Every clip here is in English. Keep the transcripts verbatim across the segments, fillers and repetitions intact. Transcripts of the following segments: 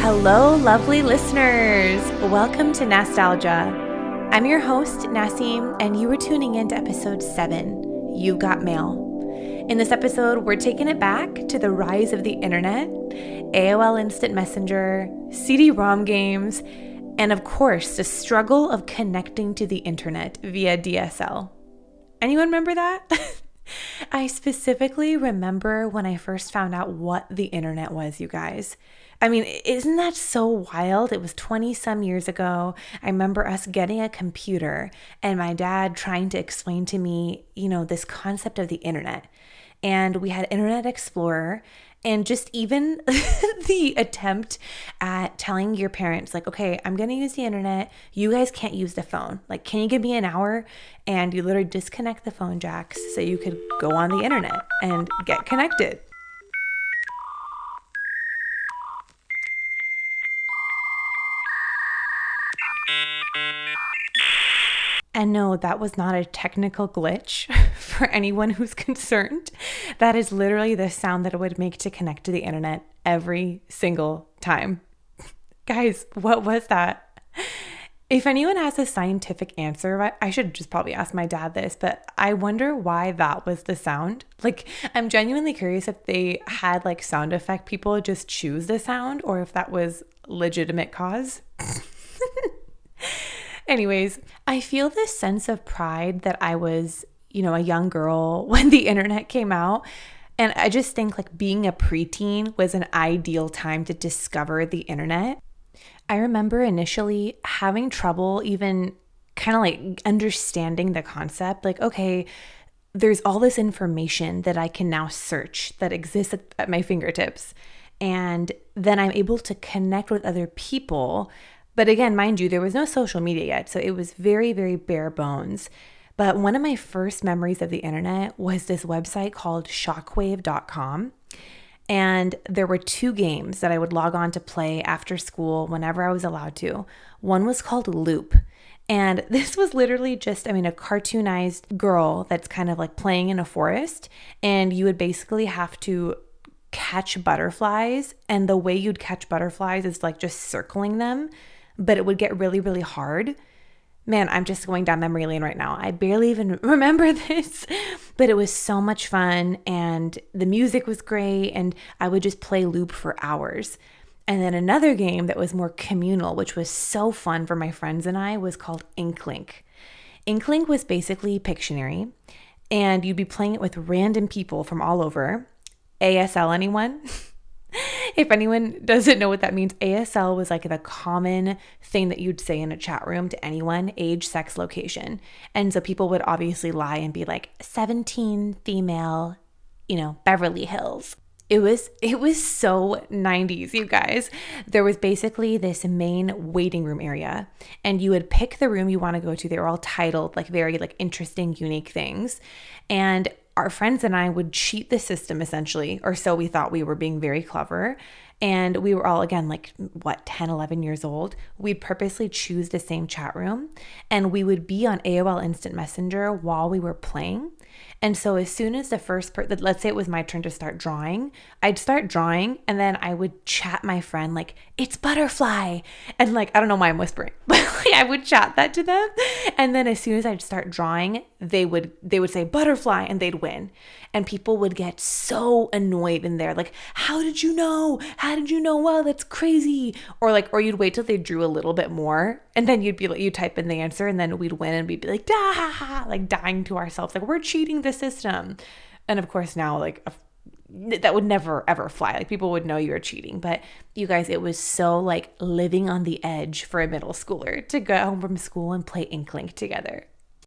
Hello, lovely listeners. Welcome to Nastalgia. I'm your host, Nassim, and you are tuning in to episode seven, You've Got Mail. In this episode, we're taking it back to the rise of the internet, A O L Instant Messenger, C D ROM games, and of course, the struggle of connecting to the internet via D S L. Anyone remember that? I specifically remember when I first found out what the internet was, you guys. I mean, isn't that so wild? It was twenty some years ago. I remember us getting a computer and my dad trying to explain to me, you know, this concept of the internet. And we had Internet Explorer, and just even the attempt at telling your parents, like, okay, I'm going to use the internet. You guys can't use the phone. Like, can you give me an hour? And you literally disconnect the phone jacks so you could go on the internet and get connected. And no, that was not a technical glitch for anyone who's concerned. That is literally the sound that it would make to connect to the internet every single time. Guys, what was that? If anyone has a scientific answer, I should just probably ask my dad this, but I wonder why that was the sound. Like, I'm genuinely curious if they had like sound effect people just choose the sound or if that was legitimate cause. Anyways, I feel this sense of pride that I was, you know, a young girl when the internet came out. And I just think like being a preteen was an ideal time to discover the internet. I remember initially having trouble even kind of like understanding the concept. Like, okay, there's all this information that I can now search that exists at, at my fingertips. And then I'm able to connect with other people. But again, mind you, there was no social media yet, so it was very, very bare bones. But one of my first memories of the internet was this website called shockwave dot com. And there were two games that I would log on to play after school whenever I was allowed to. One was called Loop. And this was literally just, I mean, a cartoonized girl that's kind of like playing in a forest. And you would basically have to catch butterflies. And the way you'd catch butterflies is like just circling them. But it would get really, really hard. Man, I'm just going down memory lane right now. I barely even remember this, but it was so much fun and the music was great and I would just play Loop for hours. And then another game that was more communal, which was so fun for my friends and I, was called Inklink. Inklink was basically Pictionary and you'd be playing it with random people from all over. A S L, anyone? If anyone doesn't know what that means, A S L was like the common thing that you'd say in a chat room to anyone, age, sex, location. And so people would obviously lie and be like seventeen, female, you know, Beverly Hills. It was it was so nineties, you guys. There was basically this main waiting room area and you would pick the room you want to go to. They were all titled like very like interesting, unique things. And our friends and I would cheat the system essentially, or so we thought. We were being very clever. And we were all, again, like, what, ten, eleven years old. We'd purposely choose the same chat room and we would be on A O L Instant Messenger while we were playing. And so as soon as the first person, let's say it was my turn to start drawing, I'd start drawing and then I would chat my friend like, it's butterfly. And like, I don't know why I'm whispering, but like, I would chat that to them. And then as soon as I'd start drawing, they would, they would say butterfly and they'd win. And people would get so annoyed in there. Like, how did you know? How did you know? Wow, that's crazy. Or like, or you'd wait till they drew a little bit more. And then you'd be like, you type in the answer and then we'd win and we'd be like, da, like dying to ourselves. Like, we're cheating the system. And of course now, like, that would never, ever fly. Like, people would know you were cheating. But you guys, it was so like living on the edge for a middle schooler to go home from school and play Inklink together.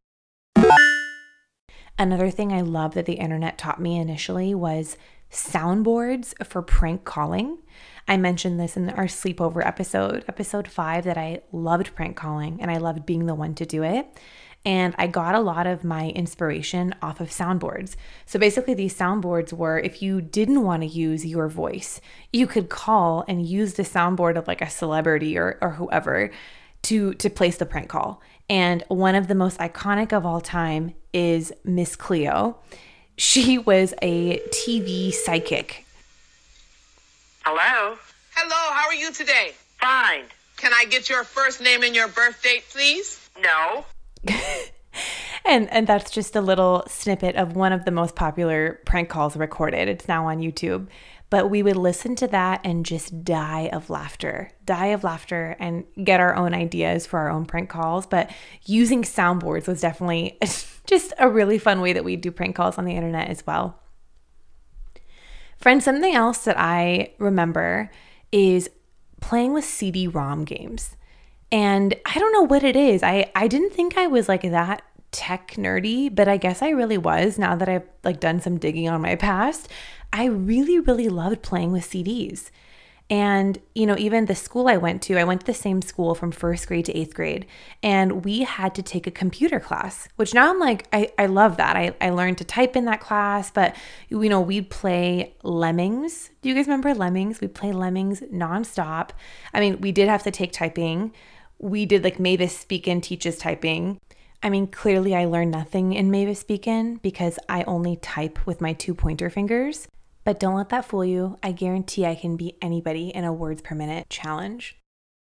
Another thing I love that the internet taught me initially was soundboards for prank calling. I mentioned this in our sleepover episode, episode five, that I loved prank calling and I loved being the one to do it. And I got a lot of my inspiration off of soundboards. So basically these soundboards were, if you didn't want to use your voice, you could call and use the soundboard of like a celebrity or, or whoever to, to place the prank call. And one of the most iconic of all time is Miss Cleo. She was a T V psychic. Hello? Hello, how are you today? Fine. Can I get your first name and your birth date, please? No. And and that's just a little snippet of one of the most popular prank calls recorded. It's now on YouTube. But we would listen to that and just die of laughter, die of laughter and get our own ideas for our own prank calls. But using soundboards was definitely just a really fun way that we do prank calls on the internet as well. Friends, something else that I remember is playing with C D ROM games. And I don't know what it is. I, I didn't think I was like that tech nerdy, but I guess I really was now that I've like done some digging on my past. I really, really loved playing with C Ds. And, you know, even the school I went to, I went to the same school from first grade to eighth grade, and we had to take a computer class, which now I'm like, I, I love that. I, I learned to type in that class, but, you know, we'd play Lemmings. Do you guys remember Lemmings? We'd play Lemmings nonstop. I mean, we did have to take typing. We did like Mavis Beacon teaches typing. I mean, clearly I learned nothing in Mavis Beacon because I only type with my two pointer fingers. But don't let that fool you. I guarantee I can beat anybody in a words per minute challenge.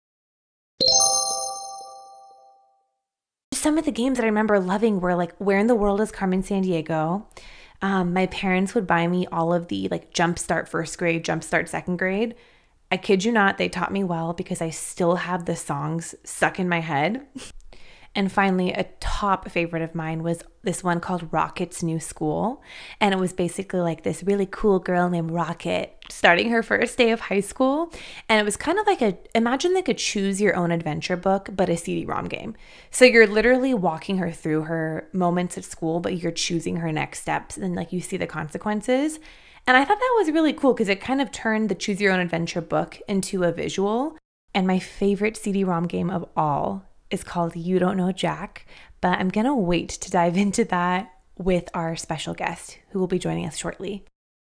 Some of the games that I remember loving were like, Where in the World is Carmen Sandiego? Um, my parents would buy me all of the like Jumpstart first grade, Jumpstart second grade. I kid you not, they taught me well because I still have the songs stuck in my head. And finally, a top favorite of mine was this one called Rocket's New School. And it was basically like this really cool girl named Rocket starting her first day of high school. And it was kind of like a, imagine like a choose your own adventure book, but a C D ROM game. So you're literally walking her through her moments at school, but you're choosing her next steps. And like you see the consequences. And I thought that was really cool because it kind of turned the choose your own adventure book into a visual. And my favorite C D ROM game of all is called You Don't Know Jack, but I'm gonna wait to dive into that with our special guest who will be joining us shortly.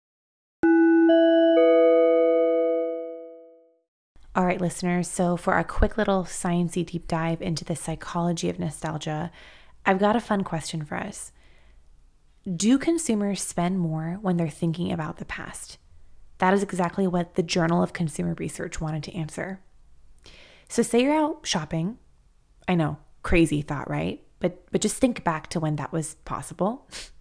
All right, listeners, so for our quick little sciencey deep dive into the psychology of nostalgia, I've got a fun question for us. Do consumers spend more when they're thinking about the past? That is exactly what the Journal of Consumer Research wanted to answer. So say you're out shopping. I know, crazy thought, right? But but just think back to when that was possible.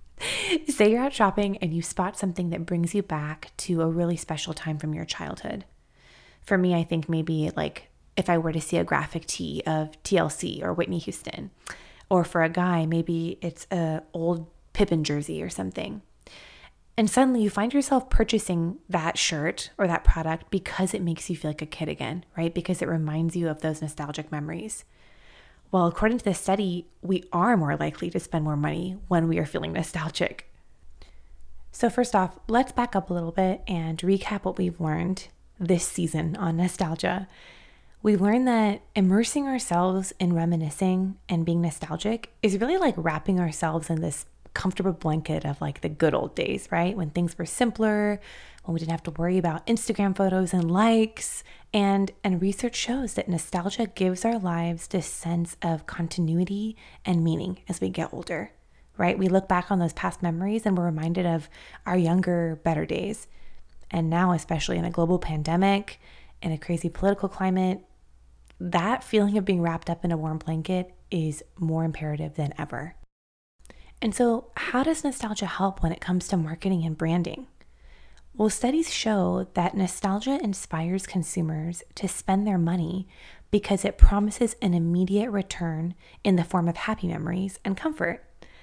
Say you're out shopping and you spot something that brings you back to a really special time from your childhood. For me, I think maybe like if I were to see a graphic tee of T L C or Whitney Houston. Or for a guy, maybe it's an old Pippen jersey or something. And suddenly you find yourself purchasing that shirt or that product because it makes you feel like a kid again, right? Because it reminds you of those nostalgic memories. Well, according to this study, we are more likely to spend more money when we are feeling nostalgic. So first off, let's back up a little bit and recap what we've learned this season on nostalgia. We've learned that immersing ourselves in reminiscing and being nostalgic is really like wrapping ourselves in this comfortable blanket of like the good old days, right? When things were simpler, when we didn't have to worry about Instagram photos and likes. And, and research shows that nostalgia gives our lives this sense of continuity and meaning as we get older, right? We look back on those past memories and we're reminded of our younger, better days. And now, especially in a global pandemic, in a crazy political climate, that feeling of being wrapped up in a warm blanket is more imperative than ever. And so how does nostalgia help when it comes to marketing and branding? Well, studies show that nostalgia inspires consumers to spend their money because it promises an immediate return in the form of happy memories and comfort.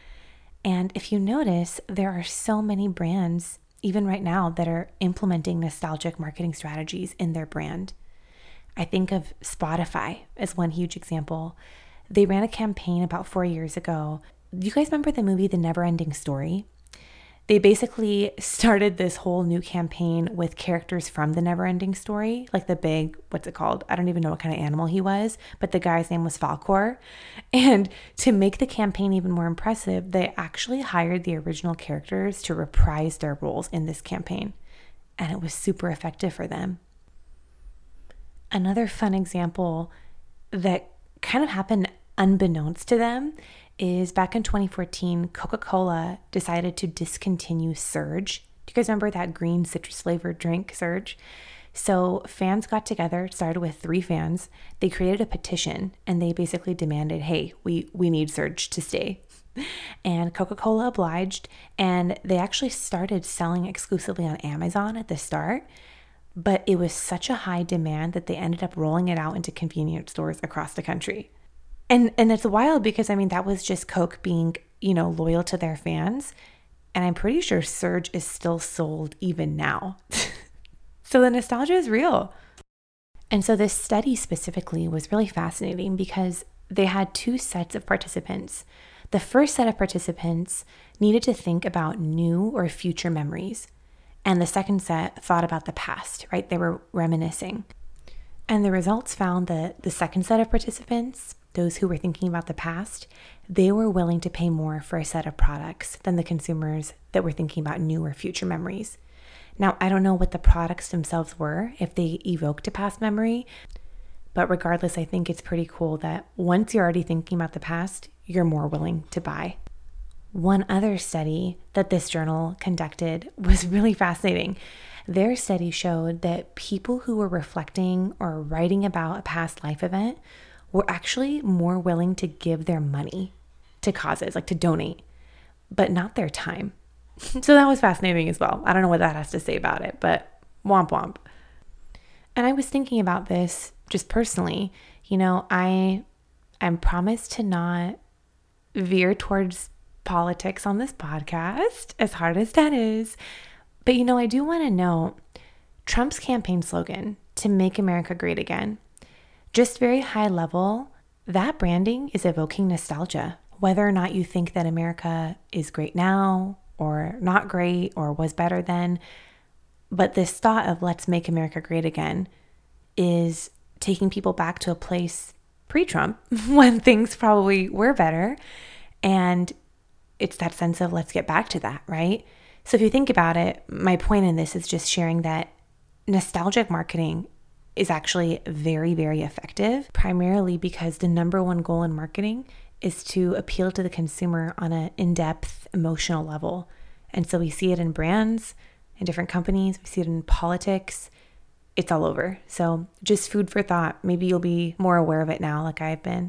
And if you notice, there are so many brands, even right now, that are implementing nostalgic marketing strategies in their brand. I think of Spotify as one huge example. They ran a campaign about four years ago. Do you guys remember the movie The Neverending Story? They basically started this whole new campaign with characters from The Neverending Story, like the big, what's it called? I don't even know what kind of animal he was, but the guy's name was Falkor. And to make the campaign even more impressive, they actually hired the original characters to reprise their roles in this campaign. And it was super effective for them. Another fun example that kind of happened unbeknownst to them is back in twenty fourteen, Coca-Cola decided to discontinue Surge. Do you guys remember that green citrus flavored drink, Surge? So fans got together, started with three fans. They created a petition and they basically demanded, hey, we, we need Surge to stay. And Coca-Cola obliged, and they actually started selling exclusively on Amazon at the start. But it was such a high demand that they ended up rolling it out into convenience stores across the country. And and it's wild because, I mean, that was just Coke being, you know, loyal to their fans. And I'm pretty sure Surge is still sold even now. So the nostalgia is real. And so this study specifically was really fascinating because they had two sets of participants. The first set of participants needed to think about new or future memories. And the second set thought about the past, right? They were reminiscing. And the results found that the second set of participants, those who were thinking about the past, they were willing to pay more for a set of products than the consumers that were thinking about new or future memories. Now, I don't know what the products themselves were, if they evoked a past memory, but regardless, I think it's pretty cool that once you're already thinking about the past, you're more willing to buy. One other study that this journal conducted was really fascinating. Their study showed that people who were reflecting or writing about a past life event were actually more willing to give their money to causes, like to donate, but not their time. So that was fascinating as well. I don't know what that has to say about it, but womp womp. And I was thinking about this just personally. You know, I am promised to not veer towards politics on this podcast, as hard as that is. But, you know, I do want to note Trump's campaign slogan, to make America great again, just very high level, that branding is evoking nostalgia. Whether or not you think that America is great now or not great or was better then, but this thought of let's make America great again is taking people back to a place pre-Trump when things probably were better. And it's that sense of let's get back to that, right? So if you think about it, my point in this is just sharing that nostalgic marketing is actually very, very effective, primarily because the number one goal in marketing is to appeal to the consumer on an in-depth emotional level. And so we see it in brands, in different companies, we see it in politics, it's all over. So just food for thought. Maybe you'll be more aware of it now like I've been.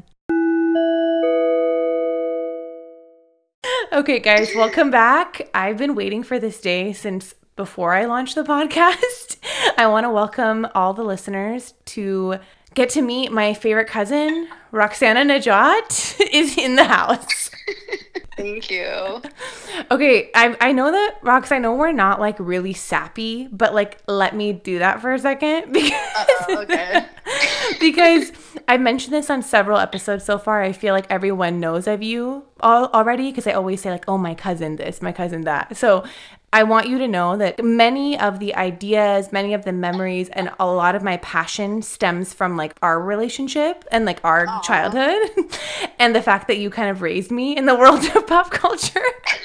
Okay, guys, welcome back. I've been waiting for this day since before I launched the podcast. I want to welcome all the listeners to get to meet my favorite cousin, Roxana Najat, is in the house. Thank you. Okay, I I know that, Rox, I know we're not like really sappy, but like let me do that for a second because, Uh-oh, okay. because I mentioned this on several episodes so far. I feel like everyone knows of you all already because I always say like, oh, my cousin this, my cousin that. So I want you to know that many of the ideas, many of the memories, and a lot of my passion stems from like our relationship and like our Aww. childhood and the fact that you kind of raised me in the world of pop culture.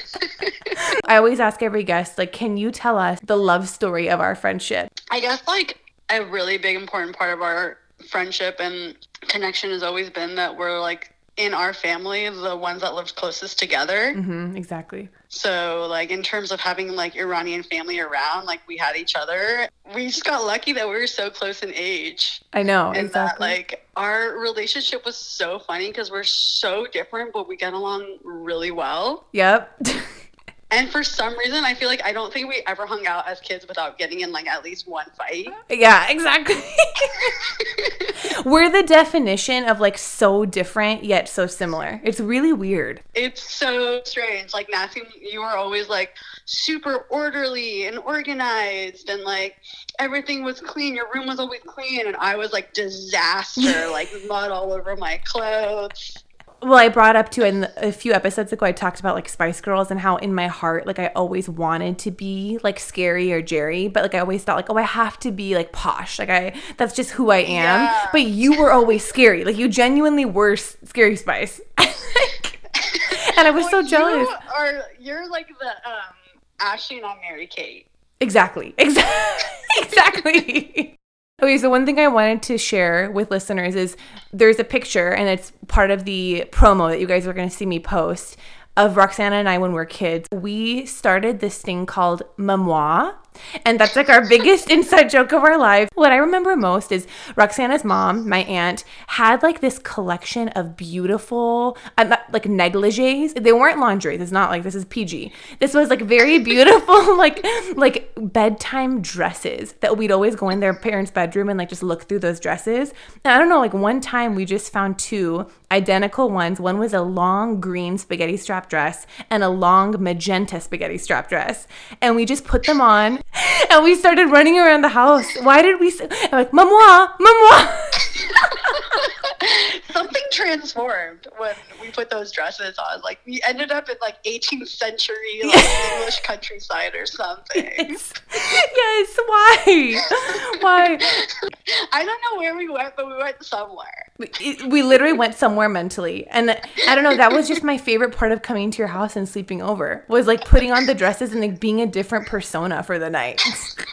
I always ask every guest, like, can you tell us the love story of our friendship? I guess like a really big important part of our friendship and connection has always been that we're like in our family, the ones that lived closest together. Mm-hmm, exactly. So like in terms of having like Iranian family around, like we had each other. We just got lucky that we were so close in age. I know, and exactly. That, like our relationship was so funny because we're so different, but we get along really well. Yep. And for some reason, I feel like I don't think we ever hung out as kids without getting in like at least one fight. Yeah, exactly. We're the definition of like so different yet so similar. It's really weird. It's so strange. Like Nancy, you were always like super orderly and organized and like everything was clean. Your room was always clean. And I was like disaster, like mud all over my clothes. Well, I brought up too in a few episodes ago, I talked about like Spice Girls and how in my heart, like I always wanted to be like Scary or Jerry, but like I always thought like, oh, I have to be like posh. Like I, that's just who I am. Yeah. But you were always scary. Like you genuinely were Scary Spice. And I was well, so jealous. You are, you're like the um, Ashley and I'm Mary Kate. Exactly. Exactly. Exactly. Okay, so one thing I wanted to share with listeners is there's a picture, and it's part of the promo that you guys are going to see me post, of Roxana and I when we were kids. We started this thing called Memoir, And that's like our biggest inside joke of our life. What I remember most is Roxana's mom, my aunt, had like this collection of beautiful, uh, like negligees. They weren't lingerie. It's not like this is P G. This was like very beautiful, like like bedtime dresses that we'd always go in their parents' bedroom and like just look through those dresses. And I don't know, like one time we just found two identical ones. One was a long green spaghetti strap dress and a long magenta spaghetti strap dress. And we just put them on and we started running around the house. Why did we say, I'm like, maman, maman. Something transformed when we put those dresses on. Like we ended up in like eighteenth century like English countryside or something. Yes. Yes. Why? Why? I don't know where we went, but we went somewhere. We, we literally went somewhere mentally. And I don't know, that was just my favorite part of coming to your house and sleeping over, was like putting on the dresses and like being a different persona for the night.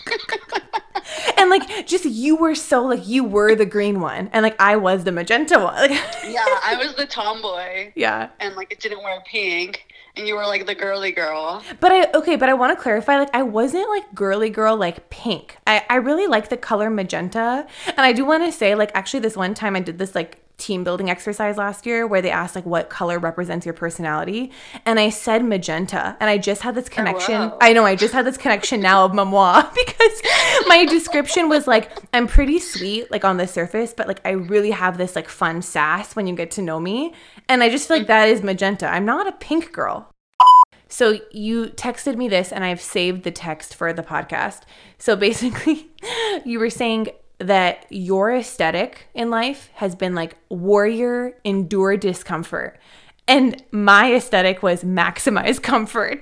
And like just you were so like you were the green one and like I was the magenta one. Like, yeah, I was the tomboy. Yeah. And like it didn't wear pink and you were like the girly girl. But I okay, but I want to clarify, like I wasn't like girly girl like pink. I, I really like the color magenta. And I do want to say, like, actually this one time I did this like team building exercise last year where they asked like what color represents your personality, and I said magenta, and I just had this connection. Oh, wow. I know I just had this connection now of maman because my description was like, I'm pretty sweet like on the surface, but like I really have this like fun sass when you get to know me, and I just feel like that is magenta. I'm not a pink girl. So you texted me this and I've saved the text for the podcast. So basically you were saying that your aesthetic in life has been like warrior, endure discomfort. And my aesthetic was maximize comfort.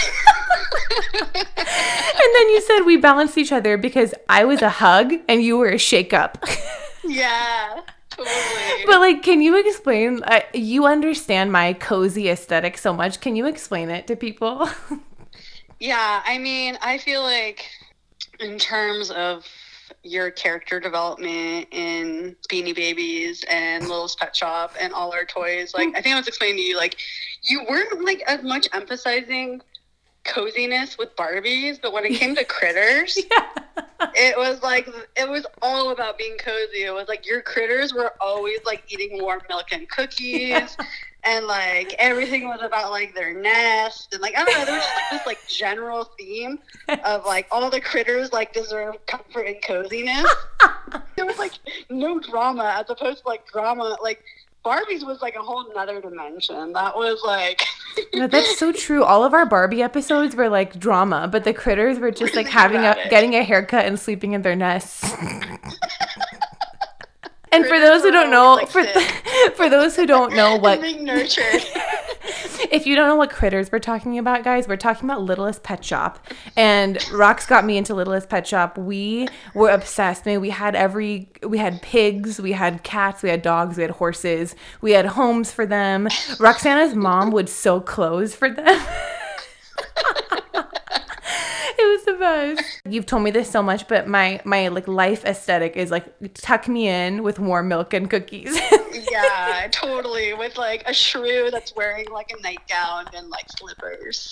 And then you said we balanced each other because I was a hug and you were a shake up. Yeah, totally. But like, can you explain, uh, you understand my cozy aesthetic so much. Can you explain it to people? Yeah, I mean, I feel like in terms of your character development in Beanie Babies and Littlest Pet Shop and all our toys, like I think I was explaining to you, like you weren't like as much emphasizing coziness with Barbies, but when it came to critters, yeah. it was like it was all about being cozy. It was like your critters were always like eating warm milk and cookies. Yeah. And like everything was about like their nest and like I don't know, there was just like this like general theme of like all the critters like deserve comfort and coziness. There was like no drama as opposed to like drama. Like Barbie's was like a whole nother dimension. That was like no, that's so true. All of our Barbie episodes were like drama, but the critters were just like having a it. getting a haircut and sleeping in their nests. And for those who don't know, for for those who don't know what being nurtured. If you don't know what critters we're talking about, guys, we're talking about Littlest Pet Shop. And Rox got me into Littlest Pet Shop. We were obsessed. I mean, we had every we had pigs, we had cats, we had dogs, we had horses, we had homes for them. Roxana's mom would sew clothes for them. It was the best. You've told me this so much, but my my like life aesthetic is like tuck me in with warm milk and cookies. Yeah, totally. With like a shrew that's wearing like a nightgown and like slippers.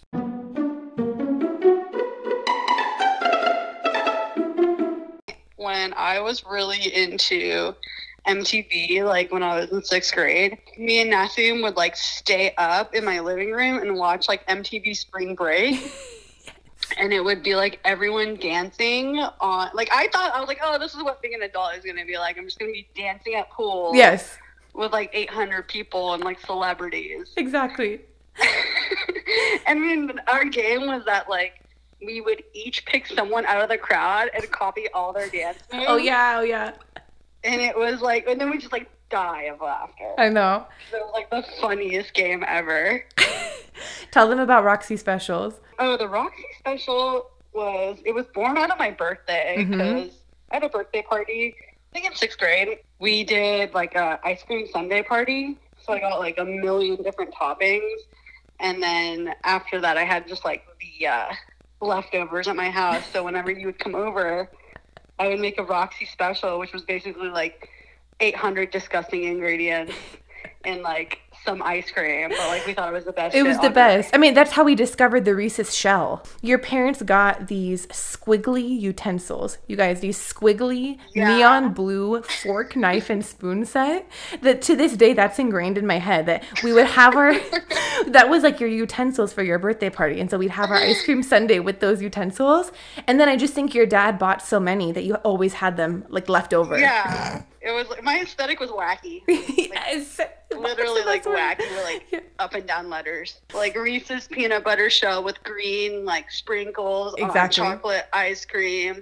When I was really into M T V, like when I was in sixth grade, me and Nasim would like stay up in my living room and watch like M T V Spring Break. And it would be like everyone dancing on, like I thought, I was like, oh, this is what being an adult is going to be like. I'm just going to be dancing at pools. Yes. With like eight hundred people and like celebrities. Exactly. I mean, our game was that like we would each pick someone out of the crowd and copy all their dance moves. Oh yeah, oh yeah. And it was like, and then we just like die of laughter. I know. So it was like the funniest game ever. Tell them about Roxy Specials. Oh, the Roxy Special was, it was born out of my birthday because mm-hmm. I had a birthday party, I think in sixth grade. We did like a ice cream sundae party. So I got like a million different toppings. And then after that, I had just like the uh, leftovers at my house. So whenever you would come over, I would make a Roxy Special, which was basically like eight hundred disgusting ingredients and like some ice cream, but like we thought it was the best. It shit was the on best. earth. I mean, that's how we discovered the Reese's shell. Your parents got these squiggly utensils. You guys, these squiggly Yeah. neon blue fork, knife, and spoon set. That to this day, that's ingrained in my head. That we would have our, that was like your utensils for your birthday party, and so we'd have our ice cream sundae with those utensils. And then I just think your dad bought so many that you always had them like left over. Yeah, it was my aesthetic was wacky. Yes. Literally like That's what- wacky, like up and down letters. Like Reese's peanut butter shell with green like sprinkles Exactly. on chocolate ice cream.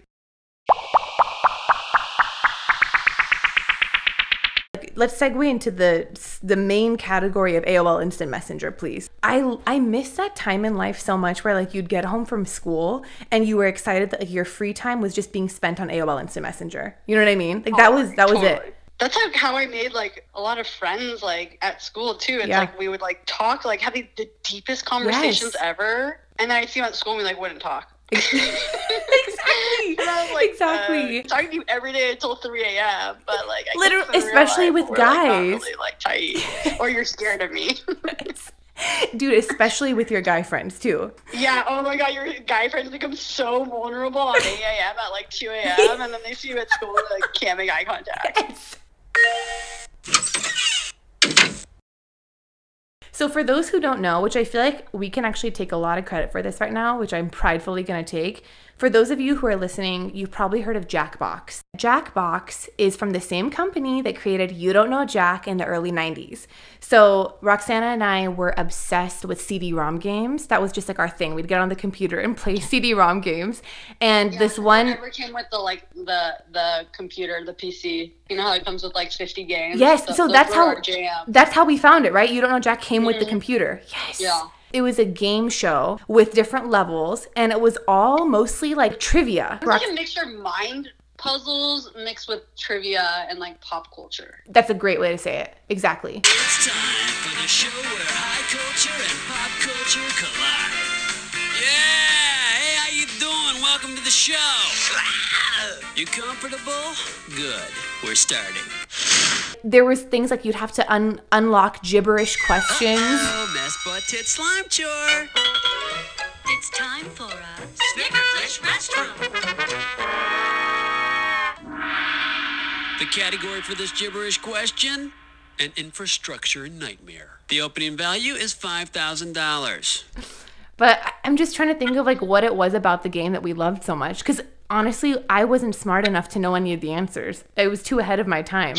Let's segue into the the main category of A O L Instant Messenger, please. I I miss that time in life so much where like you'd get home from school and you were excited that like your free time was just being spent on A O L Instant Messenger. You know what I mean? Like that was that was Totally. it. That's like how I made like a lot of friends like at school too. It's Yeah. like we would like talk, like have the, the deepest conversations Yes. ever. And then I'd see them at school and we like wouldn't talk. Exactly. And I was like, Exactly. uh, talking to you every day until three a.m. But like, I Literally- guess in real especially life, with we're, like, not guys. really, like tight, or you're scared of me. Dude, especially with your guy friends too. Yeah. Oh my God, your guy friends become so vulnerable on eight a.m. at like two a.m. and then they see you at school and like can't make eye contact. So for those who don't know, which I feel like we can actually take a lot of credit for this right now, which I'm pridefully going to take. For those of you who are listening, you've probably heard of Jackbox. Jackbox is from the same company that created You Don't Know Jack in the early nineties. So Roxana and I were obsessed with C D-ROM games. That was just like our thing. We'd get on the computer and play C D-ROM games. And this one... Never came with the like the the computer, the P C. You know how it comes with like fifty games. Yes, Th- so those that's were how our jam. that's how we found it, right? You Don't Know Jack came with the computer. Yes. Yeah. It was a game show with different levels, and it was all mostly like trivia. It's like a mixture of mind puzzles mixed with trivia and like pop culture. That's a great way to say it. Exactly. It's time for the show where high culture and pop culture collide. Yeah, hey, how you doing? Welcome to the show. You comfortable? Good. We're starting. There was things like you'd have to un- unlock gibberish questions. Oh, mess butt tit slime chore. It's time for a Snickerflish restaurant. The category for this gibberish question? An infrastructure nightmare. The opening value is five thousand dollars. But I- I'm just trying to think of like what it was about the game that we loved so much. Because honestly, I wasn't smart enough to know any of the answers. It was too ahead of my time.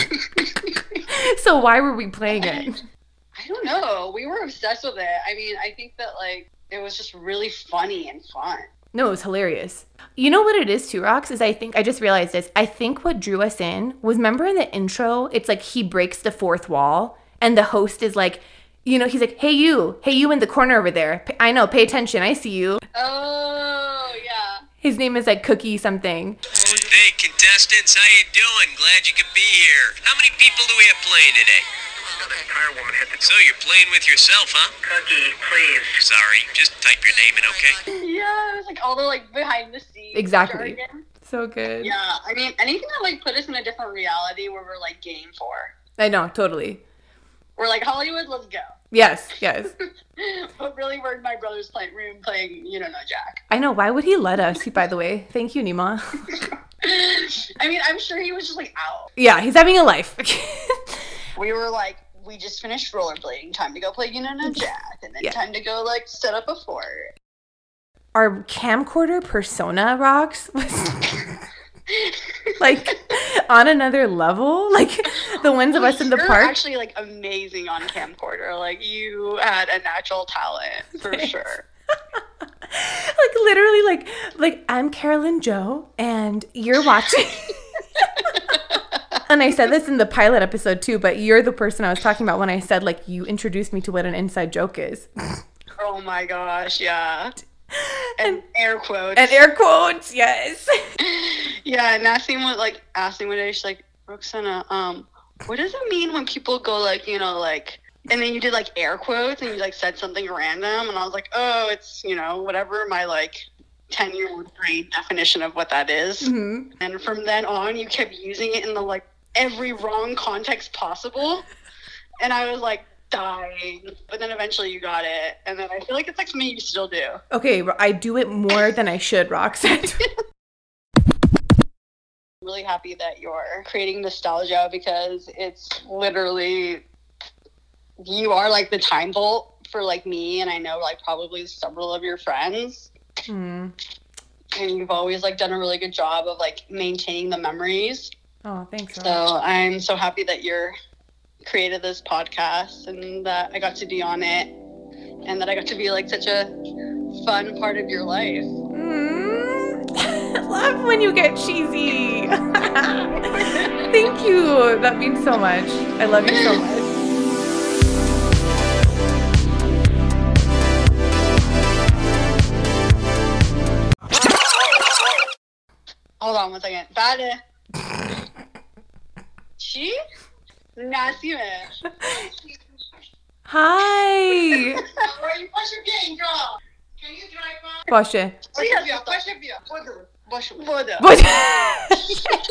So why were we playing it? I don't know. We were obsessed with it. I mean, I think that like it was just really funny and fun. No, it was hilarious. You know what it is too, Rox, is I think, I just realized this. I think what drew us in was, remember in the intro, it's like he breaks the fourth wall and the host is like, you know, he's like, hey you, hey you in the corner over there. P- I know, pay attention, I see you. Oh yeah. His name is like Cookie something. Hey, contestants, how you doing? Glad you could be here. How many people do we have playing today? So you're playing with yourself, huh? Cookie, please. Sorry, just type your name in, okay? Yeah, it was like all the like behind the scenes. Exactly. jargon. So good. Yeah, I mean anything that like put us in a different reality where we're like game for. I know, totally. We're like Hollywood, let's go. Yes, yes. But really, we're in my brother's playing room playing You Don't Know Jack. I know, why would he let us, by the way? Thank you, Nima. I mean, I'm sure he was just like out. Yeah, he's having a life. We were like, we just finished rollerblading. Time to go play You Don't Know Jack, and then Yeah. time to go like set up a fort. Our camcorder persona, Rox, was like on another level. Like the ones of us in the You're park. actually like amazing on camcorder. Like you had a natural talent for Thanks. sure. Like literally like like I'm Carolyn Joe and you're watching. And I said this in the pilot episode too, but you're the person I was talking about when I said like you introduced me to what an inside joke is. Oh my gosh, yeah. And air quotes. And air quotes, yes. Yeah, Nassim was like asking one day, she's like, Roxana, um, what does it mean when people go like, you know, like, and then you did like air quotes and you like said something random, and I was like, oh, it's, you know, whatever my like ten year old brain definition of what that is. Mhm. And from then on, you kept using it in the like every wrong context possible. And I was like, dying. But then eventually you got it. And then I feel like it's like something you still do. Okay, I do it more than I should, Roxanne. Really happy that you're creating nostalgia because it's literally, you are like the time vault for like me, and I know like probably several of your friends. Mm. And you've always like done a really good job of like maintaining the memories. Oh, thanks. So I'm so happy that you're created this podcast and that I got to be on it and that I got to be like such a fun part of your life. Mm. I love when you get cheesy. Thank you. That means so much. I love you so much. Hold on one second. Bade. Chi? Nasime. Hi. What's your game, girl? Can you drive by? Başı. Başa bir, başa bir. Budur. Başı. Budur. Başı.